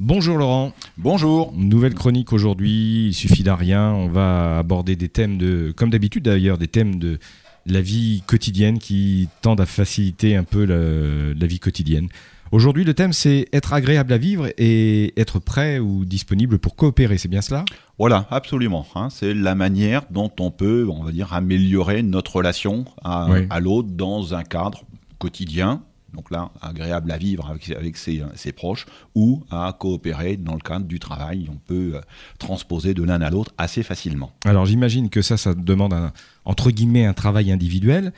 Bonjour Laurent. Bonjour. Nouvelle chronique aujourd'hui, il suffit d'un rien. On va aborder des thèmes comme d'habitude d'ailleurs, des thèmes de la vie quotidienne qui tendent à faciliter un peu la vie quotidienne. Aujourd'hui, le thème, c'est être agréable à vivre et être prêt ou disponible pour coopérer. C'est bien cela ? Voilà, absolument. C'est la manière dont on peut, améliorer notre relation à l'autre dans un cadre quotidien. Donc là, agréable à vivre avec ses proches ou à coopérer dans le cadre du travail. On peut transposer de l'un à l'autre assez facilement. Alors j'imagine que ça demande entre guillemets un travail individuel,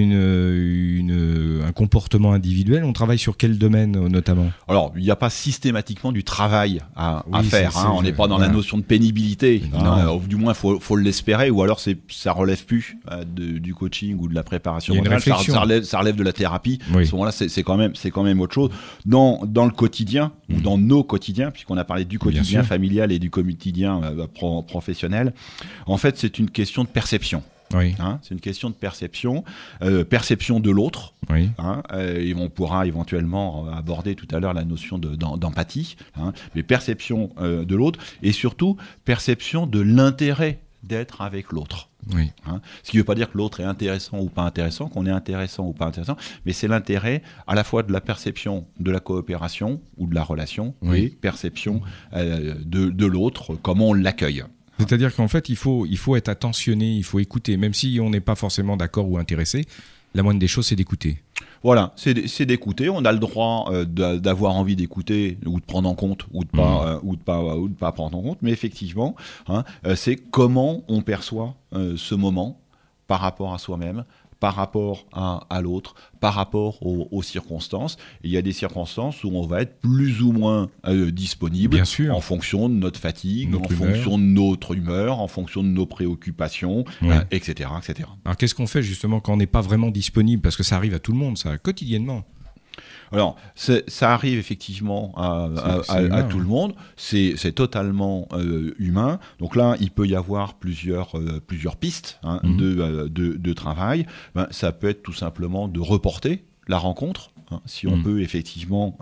un comportement individuel. On travaille sur quel domaine notamment ? Alors, il n'y a pas systématiquement du travail à faire. On n'est pas dans la notion de pénibilité. Du moins, faut l'espérer. Ou alors, ça relève plus du coaching ou de la préparation mentale. Ça relève de la thérapie. Oui. À ce moment-là, c'est quand même autre chose. Dans le quotidien, ou dans nos quotidiens, puisqu'on a parlé du quotidien familial et du quotidien professionnel, en fait, c'est une question de perception. Oui. C'est une question de perception de l'autre. Oui. Et on pourra éventuellement aborder tout à l'heure la notion d'empathie, mais perception de l'autre et surtout perception de l'intérêt d'être avec l'autre. Oui. Ce qui ne veut pas dire que l'autre est intéressant ou pas intéressant, qu'on est intéressant ou pas intéressant, mais c'est l'intérêt à la fois de la perception de la coopération ou de la relation et perception de l'autre, comment on l'accueille. C'est-à-dire qu'en fait, il faut être attentionné, il faut écouter, même si on n'est pas forcément d'accord ou intéressé. La moindre des choses, c'est d'écouter. Voilà, c'est d'écouter. On a le droit d'avoir envie d'écouter ou de prendre en compte ou de pas prendre en compte. Mais effectivement, c'est comment on perçoit ce moment par rapport à soi-même, par rapport à l'autre, par rapport aux circonstances. Et il y a des circonstances où on va être plus ou moins disponible en fonction de notre fatigue, fonction de notre humeur, en fonction de nos préoccupations, etc., etc. Alors qu'est-ce qu'on fait justement quand on n'est pas vraiment disponible ? Parce que ça arrive à tout le monde, ça, quotidiennement. Alors, ça arrive effectivement à tout le monde, c'est totalement humain. Donc là, il peut y avoir plusieurs pistes de travail. Ça peut être tout simplement de reporter la rencontre. Si on peut effectivement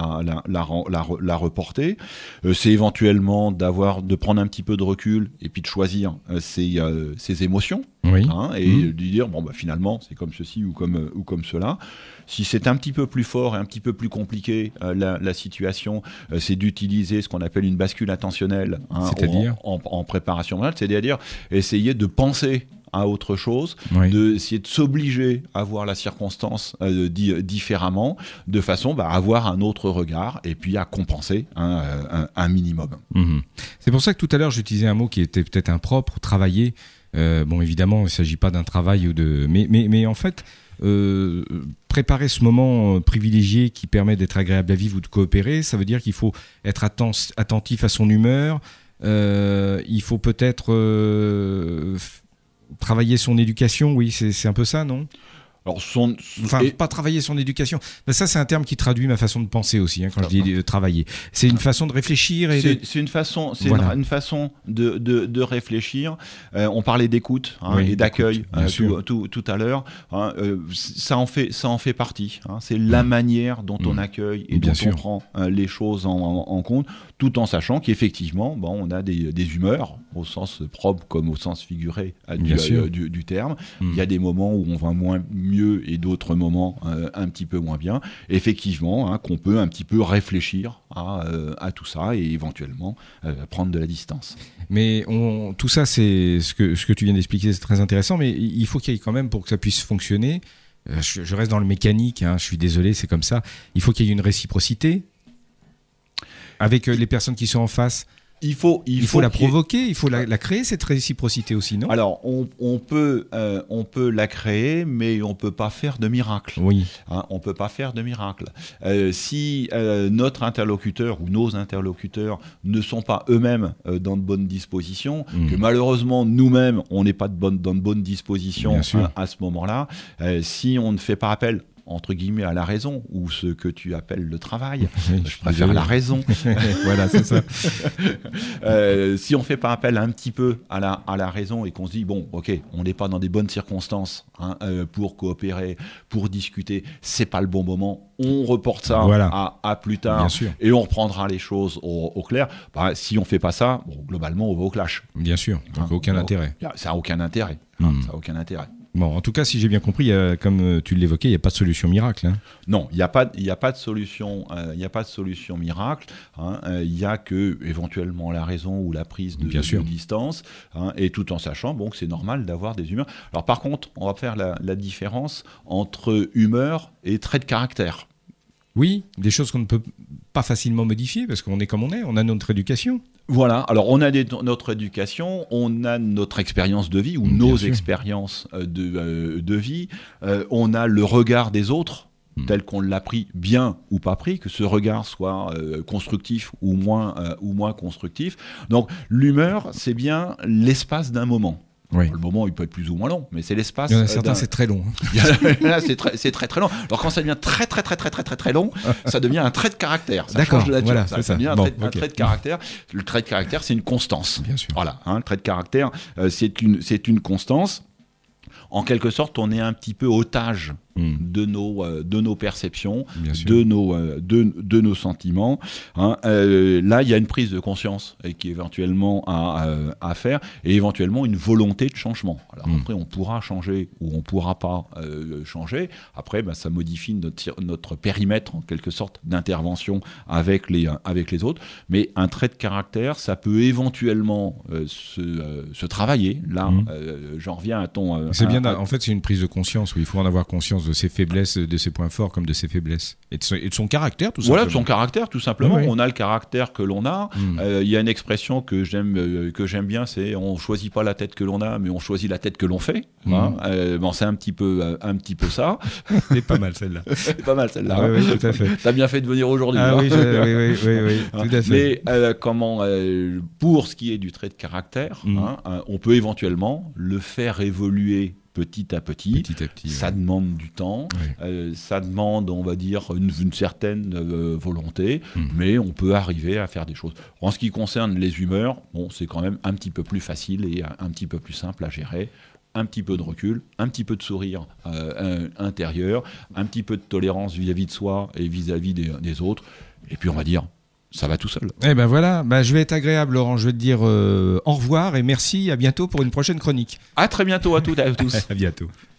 la reporter. C'est éventuellement de prendre un petit peu de recul et puis de choisir ses émotions. Oui. Et de dire, finalement, c'est comme ceci ou comme cela. Si c'est un petit peu plus fort et un petit peu plus compliqué la situation, c'est d'utiliser ce qu'on appelle une bascule attentionnelle en préparation mentale, c'est-à-dire essayer de penser à autre chose, d'essayer de s'obliger à voir la circonstance différemment, de façon à avoir un autre regard et puis à compenser un minimum. C'est pour ça que tout à l'heure j'utilisais un mot qui était peut-être impropre, travailler. Évidemment, il ne s'agit pas d'un travail mais en fait, préparer ce moment privilégié qui permet d'être agréable à vivre ou de coopérer, ça veut dire qu'il faut être attentif à son humeur, il faut peut-être travailler son éducation, c'est un peu ça, non ? Alors pas travailler son éducation. Ça, c'est un terme qui traduit ma façon de penser aussi, quand je dis travailler. C'est une façon de réfléchir. C'est une façon de réfléchir. On parlait d'écoute et d'accueil tout à l'heure. Ça en fait partie. C'est la manière dont on accueille et dont on prend les choses en compte, tout en sachant qu'effectivement, on a des humeurs, au sens propre comme au sens figuré du terme. Il y a des moments où on va mieux et d'autres moments un petit peu moins bien. Effectivement, qu'on peut un petit peu réfléchir à tout ça et éventuellement prendre de la distance. Mais tout ça, c'est ce que tu viens d'expliquer, c'est très intéressant, mais il faut qu'il y ait quand même, pour que ça puisse fonctionner, je reste dans le mécanique, je suis désolé, c'est comme ça, il faut qu'il y ait une réciprocité avec les personnes qui sont en face. Il faut la provoquer, il faut la créer, cette réciprocité aussi, non ? Alors, on peut la créer, mais on ne peut pas faire de miracle. Oui. On ne peut pas faire de miracle. Si notre interlocuteur ou nos interlocuteurs ne sont pas eux-mêmes dans de bonnes dispositions, que malheureusement, nous-mêmes, on n'est pas dans de bonnes dispositions à ce moment-là, si on ne fait pas appel entre guillemets à la raison, ou ce que tu appelles le travail. Je préfère la raison. Voilà, c'est ça. Si on fait pas appel un petit peu à la raison et qu'on se dit bon, ok, on n'est pas dans des bonnes circonstances pour coopérer, pour discuter, c'est pas le bon moment. On reporte ça à plus tard et on reprendra les choses au clair. Bah, si on fait pas ça, bon, globalement, on va au clash. Bien sûr, donc aucun intérêt. Ça n'a aucun intérêt. Ça a aucun intérêt. Bon, en tout cas, si j'ai bien compris, comme tu l'évoquais, il n'y a pas de solution miracle. Non, il n'y a pas de solution. Il n'y a pas de solution miracle. Il n'y a que éventuellement la raison ou la prise de distance, et tout en sachant que c'est normal d'avoir des humeurs. Alors par contre, on va faire la différence entre humeur et trait de caractère. Oui, des choses qu'on ne peut pas facilement modifier parce qu'on est comme on a notre éducation. Voilà, alors on a notre éducation, on a notre expérience de vie ou nos expériences de vie, on a le regard des autres tel qu'on l'a pris bien ou pas pris, que ce regard soit constructif ou moins constructif. Donc l'humeur, c'est bien l'espace d'un moment. Oui. Le moment, il peut être plus ou moins long, mais c'est l'espace. Il y en a certains, c'est très long. Là, c'est très long. Alors quand ça devient très long, ça devient un trait de caractère. Ça change de nature. Voilà, ça devient un trait de caractère. Le trait de caractère, c'est une constance. Bien sûr. Voilà, le trait de caractère, c'est une constance. En quelque sorte, on est un petit peu otage de nos perceptions, de nos sentiments. Là, il y a une prise de conscience qui est éventuellement à faire et éventuellement une volonté de changement. Alors après, on pourra changer ou on ne pourra pas changer. Après, ça modifie notre périmètre, en quelque sorte, d'intervention avec les autres. Mais un trait de caractère, ça peut éventuellement se travailler. Là, j'en reviens à ton... c'est bien, en fait, c'est une prise de conscience où il faut en avoir conscience de ses faiblesses, de ses points forts comme de ses faiblesses. Et de son caractère, tout simplement. Voilà, de son caractère, tout simplement. Oui. On a le caractère que l'on a. Il y a une expression que j'aime bien, c'est on ne choisit pas la tête que l'on a, mais on choisit la tête que l'on fait. C'est un petit peu ça. C'est pas mal celle-là. C'est pas mal celle-là. Oui, tout à fait. T'as bien fait de venir aujourd'hui. Oui, tout à fait. Mais pour ce qui est du trait de caractère, on peut éventuellement le faire évoluer petit à petit. Ça demande du temps, ça demande, on va dire, une certaine volonté, mais on peut arriver à faire des choses. En ce qui concerne les humeurs, c'est quand même un petit peu plus facile et un petit peu plus simple à gérer. Un petit peu de recul, un petit peu de sourire intérieur, un petit peu de tolérance vis-à-vis de soi et vis-à-vis des autres, et puis on va dire... ça va tout seul. Eh ben voilà, je vais être agréable, Laurent. Je vais te dire au revoir et merci, à bientôt pour une prochaine chronique. À très bientôt à toutes et à tous. À bientôt.